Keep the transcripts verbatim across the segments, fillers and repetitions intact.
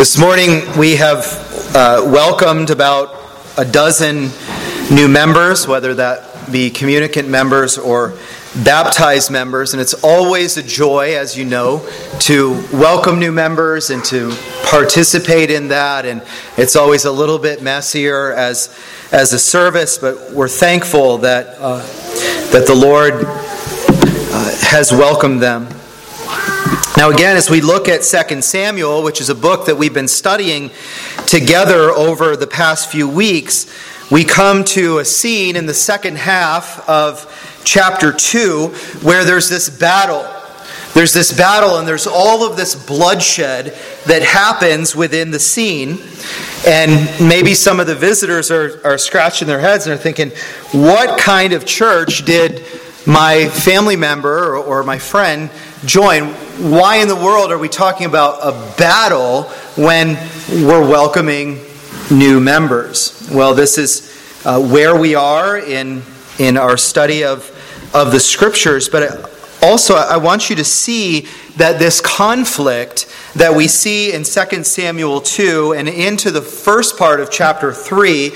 This morning we have uh, welcomed about a dozen new members, whether that be communicant members or baptized members, and it's always a joy, as you know, to welcome new members and to participate in that, and it's always a little bit messier as as a service, but we're thankful that uh, that the Lord uh, has welcomed them. Now again, as we look at Second Samuel, which is a book that we've been studying together over the past few weeks, we come to a scene in the second half of chapter two where there's this battle. There's this battle and there's all of this bloodshed that happens within the scene. And maybe some of the visitors are, are scratching their heads and are thinking, what kind of church did my family member or, or my friend join? Why in the world are we talking about a battle when we're welcoming new members? Well, this is uh, where we are in in our study of, of the Scriptures, but also I want you to see that this conflict that we see in Second Samuel two and into the first part of chapter three,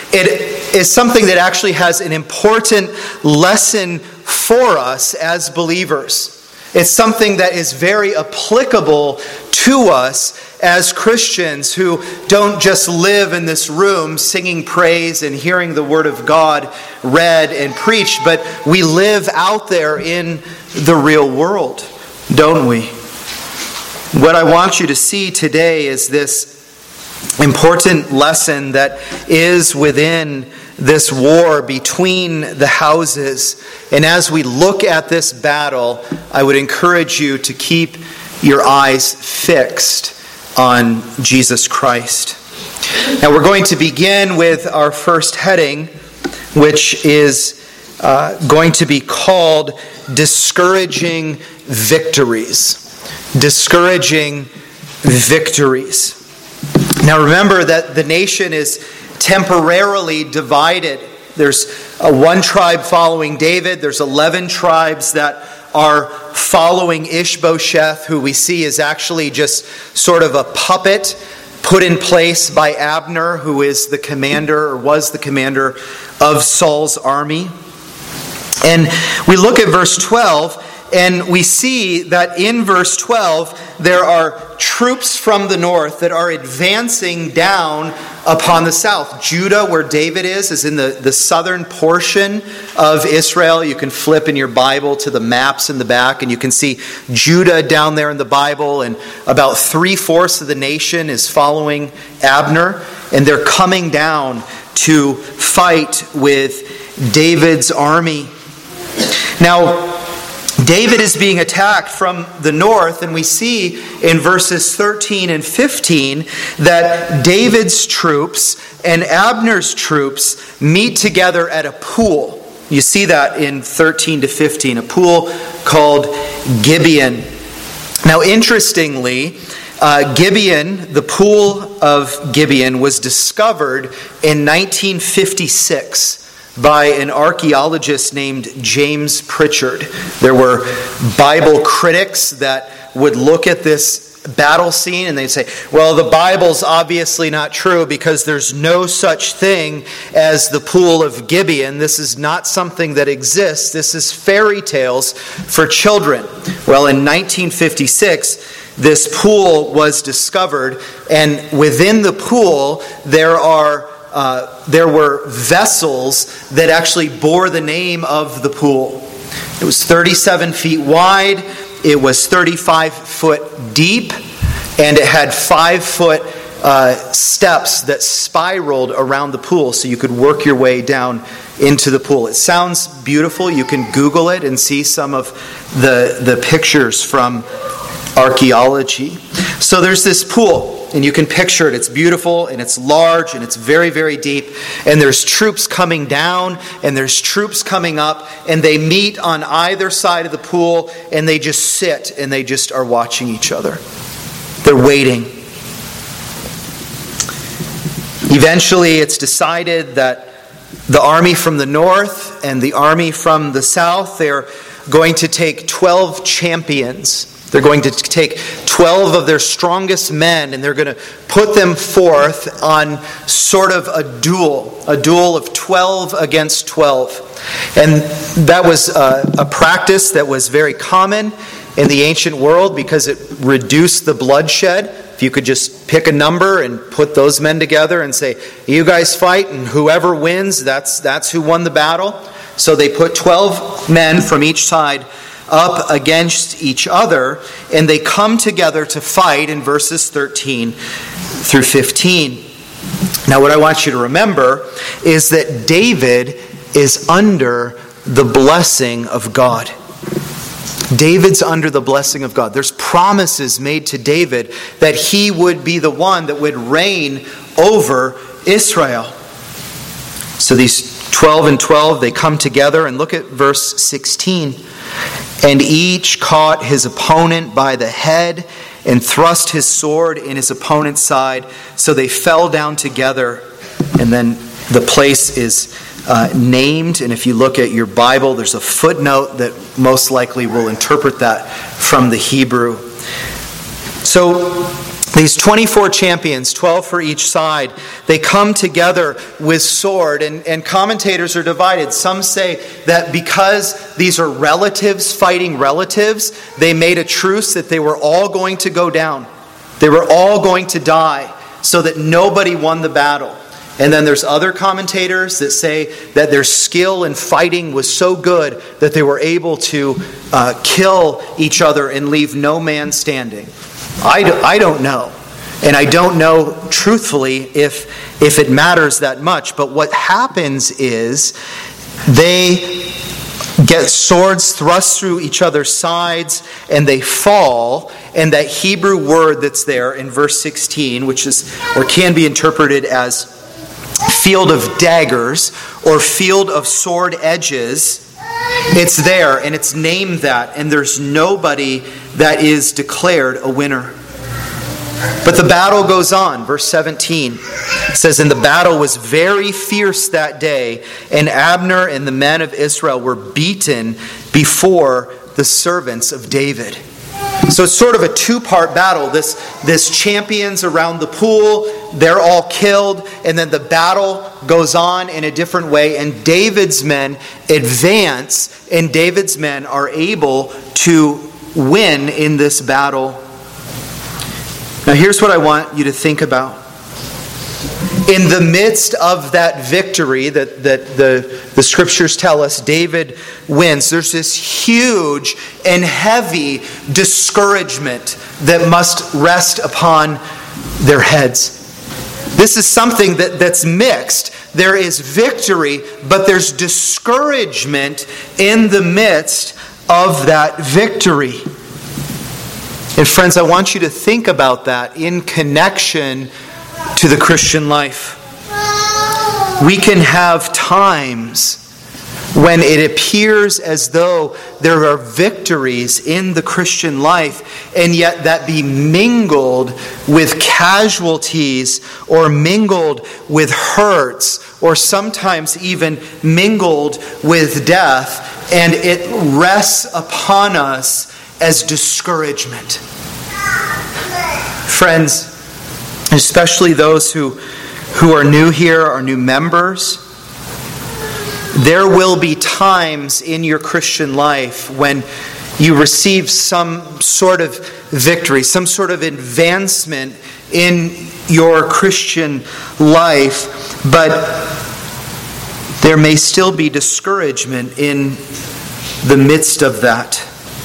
it is something that actually has an important lesson for us as believers. It's something that is very applicable to us as Christians who don't just live in this room singing praise and hearing the Word of God read and preached, but we live out there in the real world, don't we? What I want you to see today is this important lesson that is within this war between the houses. And as we look at this battle, I would encourage you to keep your eyes fixed on Jesus Christ. Now we're going to begin with our first heading, which is uh, going to be called Discouraging Victories. Discouraging Victories. Now remember that the nation is temporarily divided. There's a one tribe following David. There's eleven tribes that are following Ishbosheth, who we see is actually just sort of a puppet put in place by Abner, who is the commander or was the commander of Saul's army. And we look at verse twelve, and we see that in verse twelve there are troops from the north that are advancing down upon the south. Judah, where David is, is in the, the southern portion of Israel. You can flip in your Bible to the maps in the back, and you can see Judah down there in the Bible, and about three-fourths of the nation is following Abner, and they're coming down to fight with David's army. Now, David is being attacked from the north, and we see in verses thirteen and fifteen that David's troops and Abner's troops meet together at a pool. You see that in thirteen to fifteen, a pool called Gibeon. Now, interestingly, uh, Gibeon, the pool of Gibeon, was discovered in nineteen fifty-six. By an archaeologist named James Pritchard. There were Bible critics that would look at this battle scene and they'd say, well, the Bible's obviously not true because there's no such thing as the pool of Gibeon. This is not something that exists. This is fairy tales for children. Well, in nineteen fifty-six, this pool was discovered, and within the pool there are Uh, there were vessels that actually bore the name of the pool. It was thirty-seven feet wide, it was thirty-five foot deep, and it had five foot uh, steps that spiraled around the pool so you could work your way down into the pool. It sounds beautiful. You can Google it and see some of the, the pictures from archaeology. So there's this pool. And you can picture it. It's beautiful and it's large and it's very, very deep. And there's troops coming down and there's troops coming up. And they meet on either side of the pool and they just sit and they just are watching each other. They're waiting. Eventually it's decided that the army from the north and the army from the south, they're going to take twelve champions. They're going to take twelve of their strongest men and they're going to put them forth on sort of a duel, a duel of twelve against twelve. And that was a, a practice that was very common in the ancient world because it reduced the bloodshed. If you could just pick a number and put those men together and say, you guys fight, and whoever wins, that's that's who won the battle. So they put twelve men from each side up against each other, and they come together to fight in verses thirteen through fifteen. Now what I want you to remember is that David is under the blessing of God. David's under the blessing of God. There's promises made to David that he would be the one that would reign over Israel. So these twelve and twelve, they come together, and look at verse sixteen. And each caught his opponent by the head and thrust his sword in his opponent's side. So they fell down together. And then the place is uh, named. And if you look at your Bible, there's a footnote that most likely will interpret that from the Hebrew. So these twenty-four champions, twelve for each side, they come together with sword, and, and commentators are divided. Some say that because these are relatives fighting relatives, they made a truce that they were all going to go down. They were all going to die so that nobody won the battle. And then there's other commentators that say that their skill in fighting was so good that they were able to uh, kill each other and leave no man standing. I, do, I don't know. And I don't know, truthfully, if, if it matters that much. But what happens is they get swords thrust through each other's sides and they fall. And that Hebrew word that's there in verse sixteen, which is or can be interpreted as field of daggers or field of sword edges, it's there and it's named that, and there's nobody that is declared a winner. But the battle goes on. Verse seventeen says, and the battle was very fierce that day, and Abner and the men of Israel were beaten before the servants of David. So it's sort of a two-part battle. This, this champions around the pool, they're all killed, and then the battle goes on in a different way, and David's men advance, and David's men are able to win in this battle. Now here's what I want you to think about. In the midst of that victory that, that the, the scriptures tell us David wins, there's this huge and heavy discouragement that must rest upon their heads. This is something that, that's mixed. There is victory, but there's discouragement in the midst of that victory. And friends, I want you to think about that in connection to the Christian life. We can have times when it appears as though there are victories in the Christian life, and yet that be mingled with casualties or mingled with hurts or sometimes even mingled with death, and it rests upon us as discouragement. Friends, especially those who, who are new here, are new members, there will be times in your Christian life when you receive some sort of victory, some sort of advancement in your Christian life, but there may still be discouragement in the midst of that.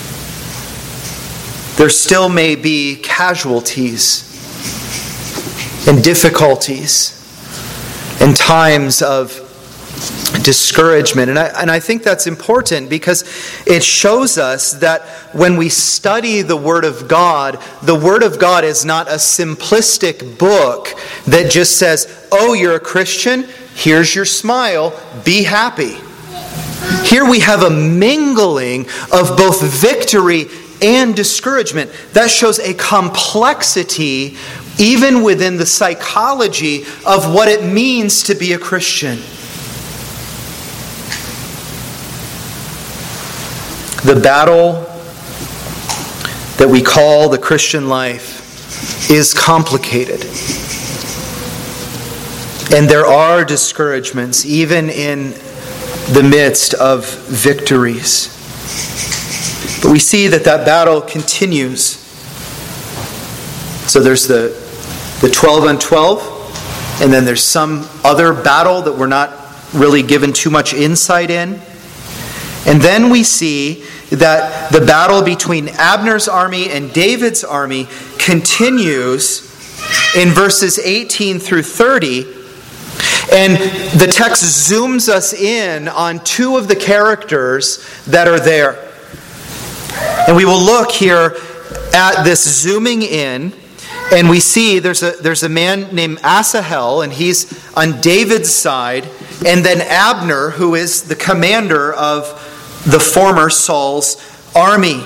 There still may be casualties and difficulties and times of discouragement. And I, and I think that's important because it shows us that when we study the Word of God, the Word of God is not a simplistic book that just says, oh, you're a Christian, here's your smile, be happy. Here we have a mingling of both victory and discouragement. That shows a complexity even within the psychology of what it means to be a Christian. The battle that we call the Christian life is complicated. And there are discouragements, even in the midst of victories. But we see that that battle continues. So there's the, the twelve on twelve, and then there's some other battle that we're not really given too much insight in. And then we see that the battle between Abner's army and David's army continues in verses eighteen through thirty. And the text zooms us in on two of the characters that are there. And we will look here at this zooming in, and we see there's a there's a man named Asahel, and he's on David's side, and then Abner, who is the commander of the former Saul's army.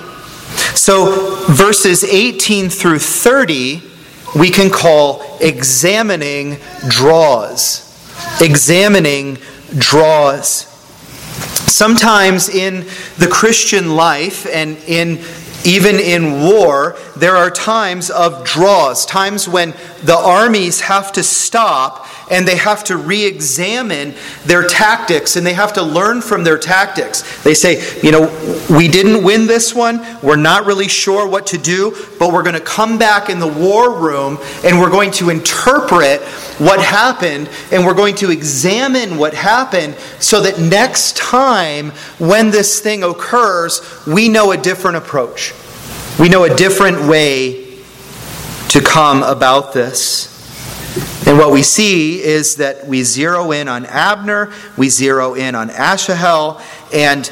So verses eighteen through thirty we can call examining draws. Examining draws. Sometimes in the Christian life and in even in war, there are times of draws, times when the armies have to stop and they have to re-examine their tactics and they have to learn from their tactics. They say, you know, we didn't win this one, we're not really sure what to do, but we're going to come back in the war room and we're going to interpret what happened and we're going to examine what happened so that next time when this thing occurs, we know a different approach. We know a different way to come about this. And what we see is that we zero in on Abner, we zero in on Asahel, and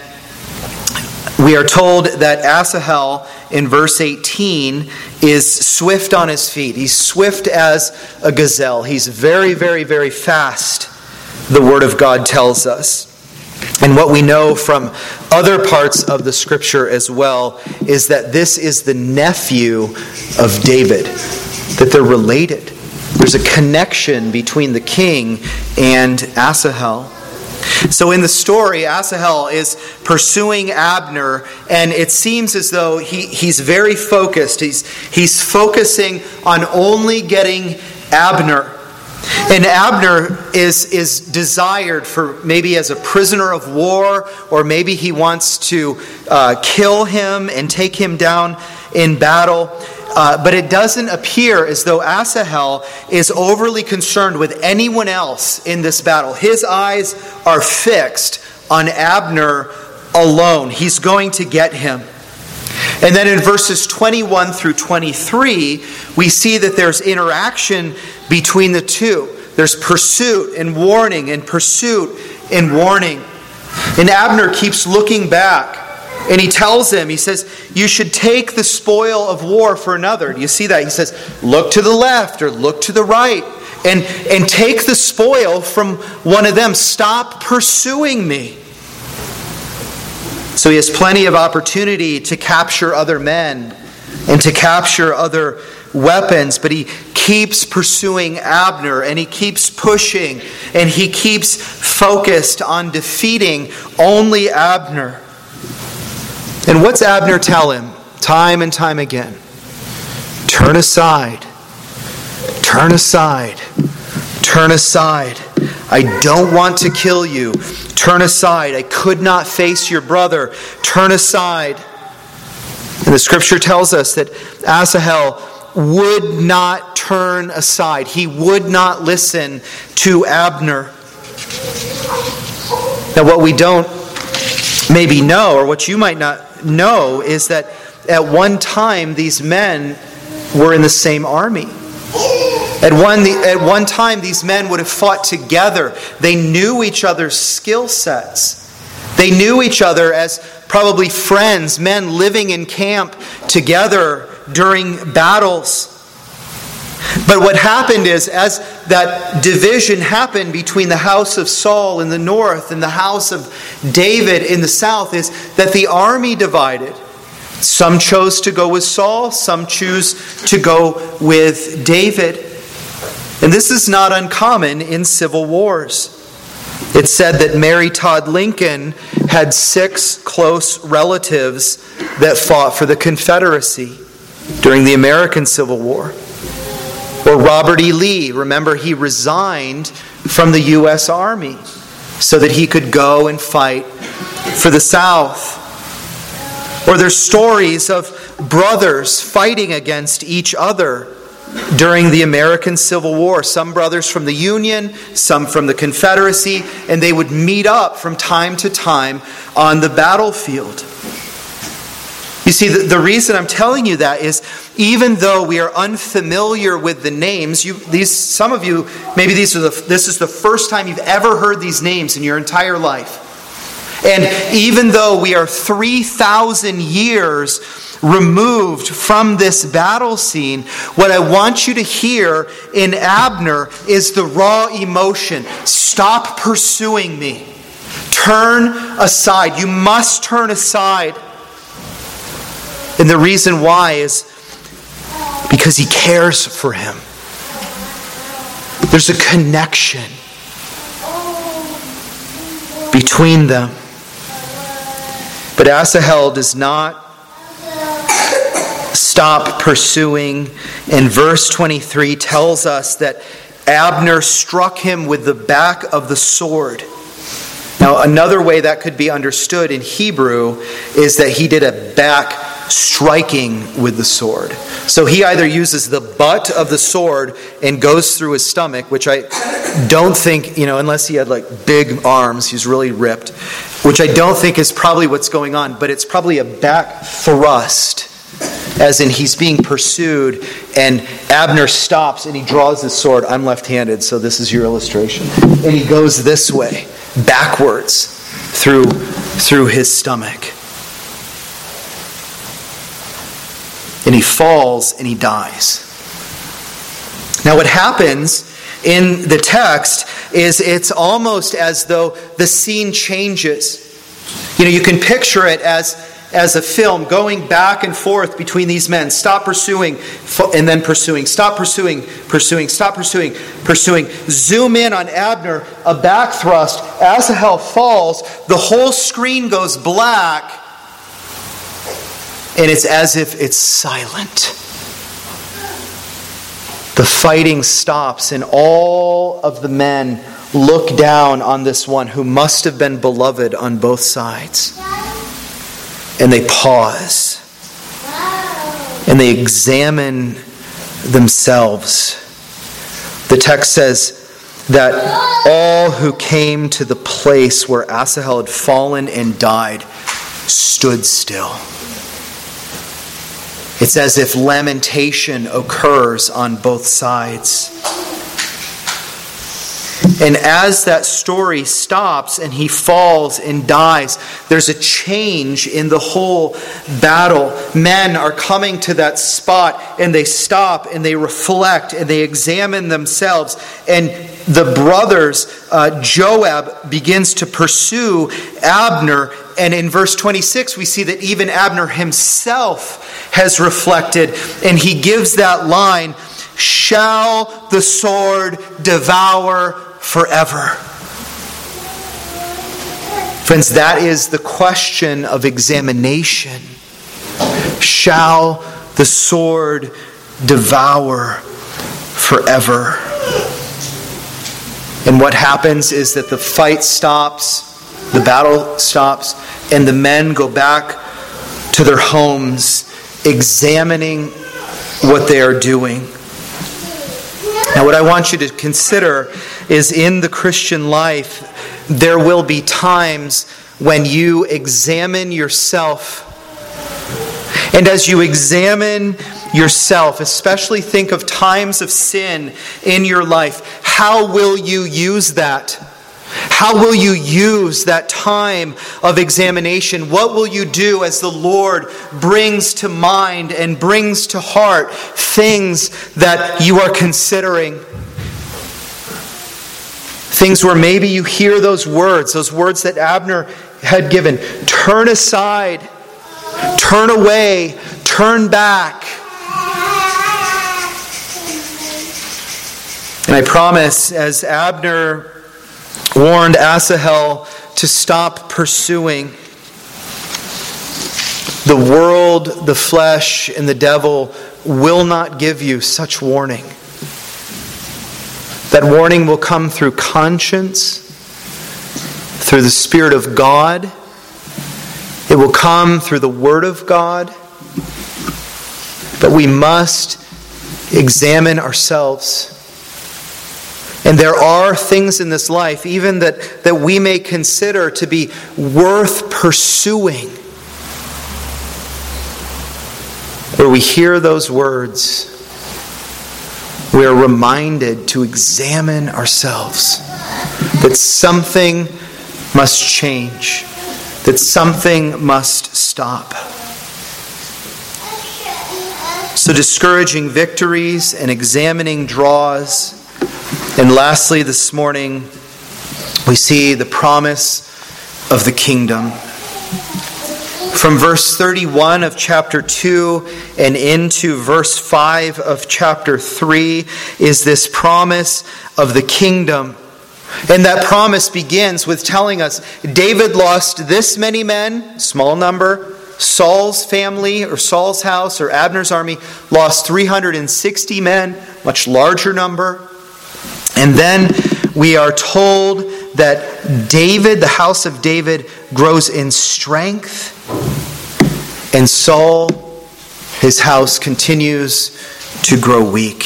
we are told that Asahel in verse eighteen is swift on his feet. He's swift as a gazelle. He's very, very, very fast, the Word of God tells us. And what we know from other parts of the Scripture as well is that this is the nephew of David, that they're related. There's a connection between the king and Asahel. So in the story, Asahel is pursuing Abner, and it seems as though he, he's very focused. He's, he's focusing on only getting Abner. And Abner is, is desired for maybe as a prisoner of war, or maybe he wants to uh, kill him and take him down in battle. Uh, but it doesn't appear as though Asahel is overly concerned with anyone else in this battle. His eyes are fixed on Abner alone. He's going to get him. And then in verses twenty-one through twenty-three, we see that there's interaction between the two. There's pursuit and warning, and pursuit and warning. And Abner keeps looking back. And he tells him, he says, you should take the spoil of war for another. Do you see that? He says, look to the left or look to the right. And, and take the spoil from one of them. Stop pursuing me. So he has plenty of opportunity to capture other men and to capture other weapons, but he keeps pursuing Abner, and he keeps pushing, and he keeps focused on defeating only Abner. And what's Abner tell him time and time again? Turn aside. Turn aside. Turn aside. I don't want to kill you. Turn aside. I could not face your brother. Turn aside. And the Scripture tells us that Asahel would not turn aside. He would not listen to Abner. Now, what we don't maybe know, or what you might not know, is that at one time these men were in the same army. At one, at one time these men would have fought together. They knew each other's skill sets. They knew each other as probably friends, men living in camp together during battles. But what happened is, as that division happened between the house of Saul in the north and the house of David in the south, is that the army divided. Some chose to go with Saul, some choose to go with David. And this is not uncommon in civil wars. It's said that Mary Todd Lincoln had six close relatives that fought for the Confederacy. during the American Civil War. Or Robert E. Lee, remember he resigned from the U S Army so that he could go and fight for the South. Or there's stories of brothers fighting against each other during the American Civil War. Some brothers from the Union, some from the Confederacy, and they would meet up from time to time on the battlefield. You see, the, the reason I'm telling you that is, even though we are unfamiliar with the names, you, these some of you, maybe these are the, this is the first time you've ever heard these names in your entire life. And even though we are three thousand years removed from this battle scene, what I want you to hear in Abner is the raw emotion. Stop pursuing me. Turn aside. You must turn aside. And the reason why is because he cares for him. There's a connection between them. But Asahel does not stop pursuing. And verse twenty-three tells us that Abner struck him with the back of the sword. Now, another way that could be understood in Hebrew is that he did a back striking with the sword. So he either uses the butt of the sword and goes through his stomach, which I don't think, you know, unless he had like big arms, he's really ripped, which I don't think is probably what's going on, but it's probably a back thrust, as in he's being pursued and Abner stops and he draws his sword. I'm left-handed, so this is your illustration. And he goes this way, backwards through, through his stomach. And he falls and he dies. Now what happens in the text is it's almost as though the scene changes. You know, you can picture it as, as a film going back and forth between these men. Stop pursuing and then pursuing. Stop pursuing, pursuing, stop pursuing, pursuing. Zoom in on Abner, a back thrust. Asahel falls. The whole screen goes black. And it's as if it's silent. The fighting stops and all of the men look down on this one who must have been beloved on both sides. And they pause. And they examine themselves. The text says that all who came to the place where Asahel had fallen and died stood still. It's as if lamentation occurs on both sides. And as that story stops and he falls and dies, there's a change in the whole battle. Men are coming to that spot and they stop and they reflect and they examine themselves. And the brothers, uh, Joab begins to pursue Abner. And in verse twenty-six, we see that even Abner himself has reflected. And he gives that line, "Shall the sword devour forever?" Friends, that is the question of examination. Shall the sword devour forever? And what happens is that the fight stops, the battle stops, and the men go back to their homes examining what they are doing. Now, what I want you to consider is in the Christian life, there will be times when you examine yourself. And as you examine yourself, especially think of times of sin in your life, how will you use that? How will you use that time of examination? What will you do as the Lord brings to mind and brings to heart things that you are considering? Things where maybe you hear those words, those words that Abner had given. Turn aside, turn away, turn back. And I promise, as Abner warned Asahel to stop pursuing, The world, the flesh, and the devil will not give you such warning. That warning will come through conscience, through the Spirit of God. It will come through the Word of God. But we must examine ourselves. And there are things in this life, even that, that we may consider to be worth pursuing, where we hear those words, we are reminded to examine ourselves, that something must change, that something must stop. So discouraging victories and examining draws. And lastly, this morning, we see the promise of the kingdom. From verse thirty-one of chapter two and into verse five of chapter three is this promise of the kingdom. And that promise begins with telling us David lost this many men, small number. Saul's family or Saul's house or Abner's army lost three hundred sixty men, much larger number. And then we are told that David, the house of David, grows in strength. And Saul, his house, continues to grow weak.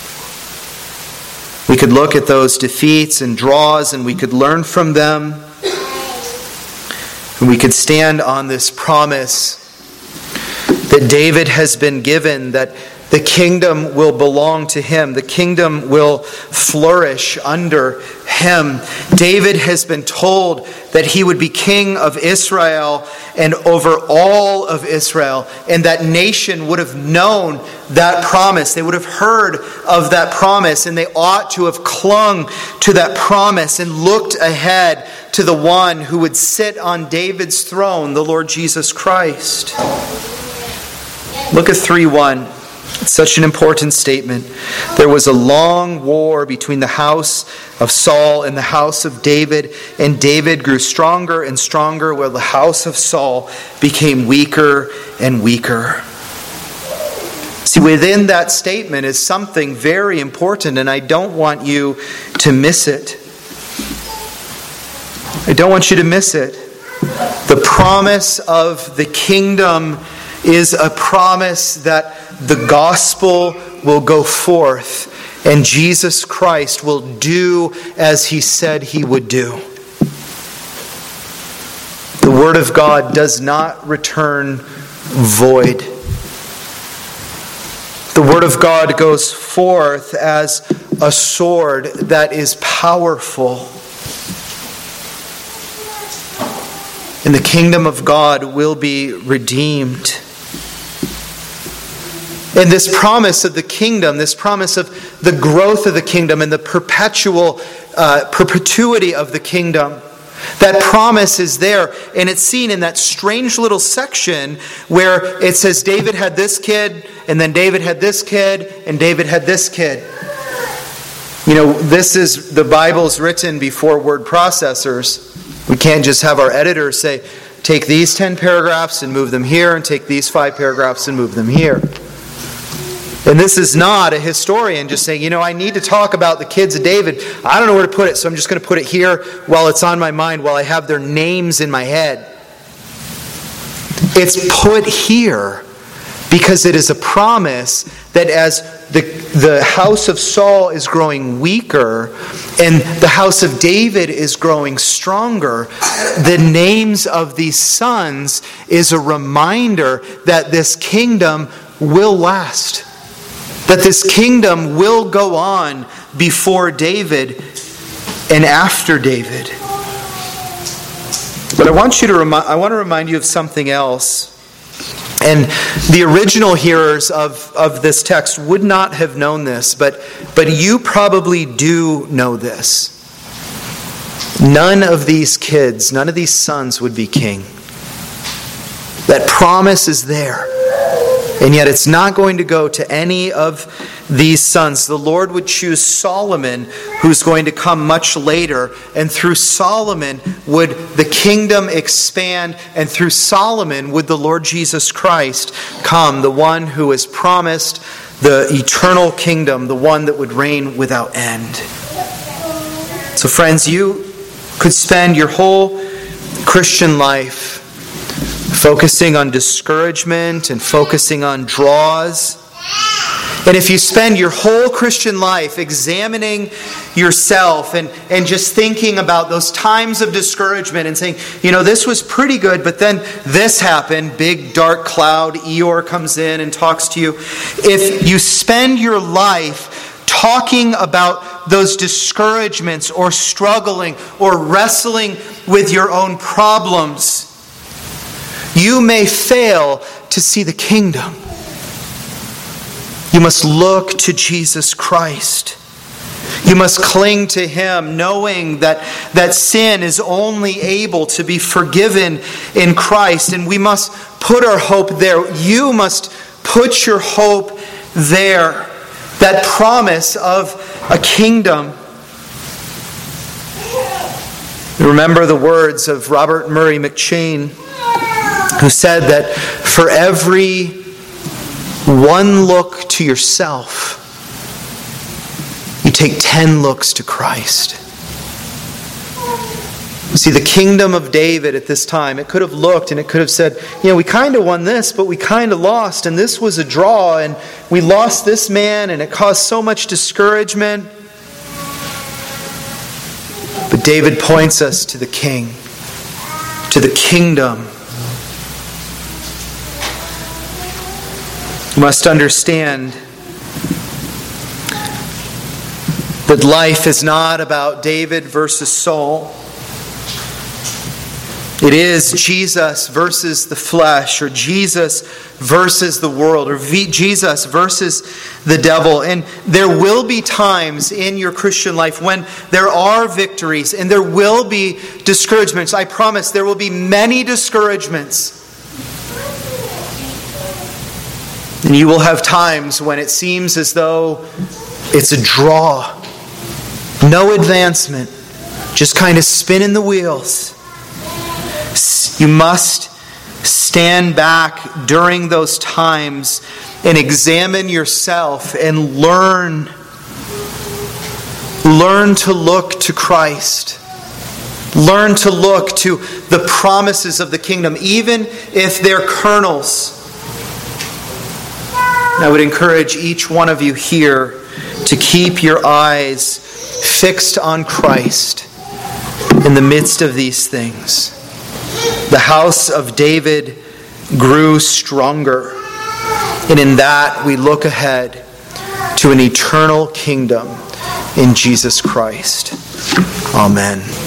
We could look at those defeats and draws and we could learn from them. And we could stand on this promise that David has been given, that the kingdom will belong to him. The kingdom will flourish under him. David has been told that he would be king of Israel and over all of Israel. And that nation would have known that promise. They would have heard of that promise. And they ought to have clung to that promise and looked ahead to the one who would sit on David's throne, the Lord Jesus Christ. Look at three one. It's such an important statement. There was a long war between the house of Saul and the house of David, and David grew stronger and stronger, while the house of Saul became weaker and weaker. See, within that statement is something very important, and I don't want you to miss it. I don't want you to miss it. The promise of the kingdom is a promise that the gospel will go forth and Jesus Christ will do as he said he would do. The word of God does not return void. The word of God goes forth as a sword that is powerful. And the kingdom of God will be redeemed. And this promise of the kingdom, this promise of the growth of the kingdom and the perpetual uh, perpetuity of the kingdom, that promise is there. And it's seen in that strange little section where it says David had this kid, and then David had this kid, and David had this kid. You know, this is, the Bible's written before word processors. We can't just have our editor say, take these ten paragraphs and move them here, and take these five paragraphs and move them here. And this is not a historian just saying, you know, I need to talk about the kids of David. I don't know where to put it, so I'm just going to put it here while it's on my mind, while I have their names in my head. It's put here because it is a promise that as the, the house of Saul is growing weaker and the house of David is growing stronger, the names of these sons is a reminder that this kingdom will last. That this kingdom will go on before David and after David. But I want you to remind, I want to remind you of something else. And the original hearers of, of this text would not have known this, but, but you probably do know this. None of these kids, none of these sons would be king. That promise is there. And yet it's not going to go to any of these sons. The Lord would choose Solomon, who's going to come much later, and through Solomon would the kingdom expand, and through Solomon would the Lord Jesus Christ come, the one who is promised the eternal kingdom, the one that would reign without end. So friends, you could spend your whole Christian life focusing on discouragement and focusing on draws. And if you spend your whole Christian life examining yourself and, and just thinking about those times of discouragement and saying, you know, this was pretty good, but then this happened, big dark cloud, Eeyore comes in and talks to you. If you spend your life talking about those discouragements or struggling or wrestling with your own problems, you may fail to see the kingdom. You must look to Jesus Christ. You must cling to Him, knowing that, that sin is only able to be forgiven in Christ. And we must put our hope there. You must put your hope there. That promise of a kingdom. Remember the words of Robert Murray McCheyne, who said that for every one look to yourself, you take ten looks to Christ. See, the kingdom of David at this time, it could have looked and it could have said, you know, we kind of won this, but we kind of lost, and this was a draw, and we lost this man, and it caused so much discouragement. But David points us to the King, to the kingdom. You must understand that life is not about David versus Saul. It is Jesus versus the flesh, or Jesus versus the world, or Jesus versus the devil. And there will be times in your Christian life when there are victories and there will be discouragements. I promise there will be many discouragements. And you will have times when it seems as though it's a draw. No advancement. Just kind of spinning the wheels. You must stand back during those times and examine yourself and learn. Learn to look to Christ. Learn to look to the promises of the kingdom, even if they're kernels. I would encourage each one of you here to keep your eyes fixed on Christ in the midst of these things. The house of David grew stronger, and in that we look ahead to an eternal kingdom in Jesus Christ. Amen.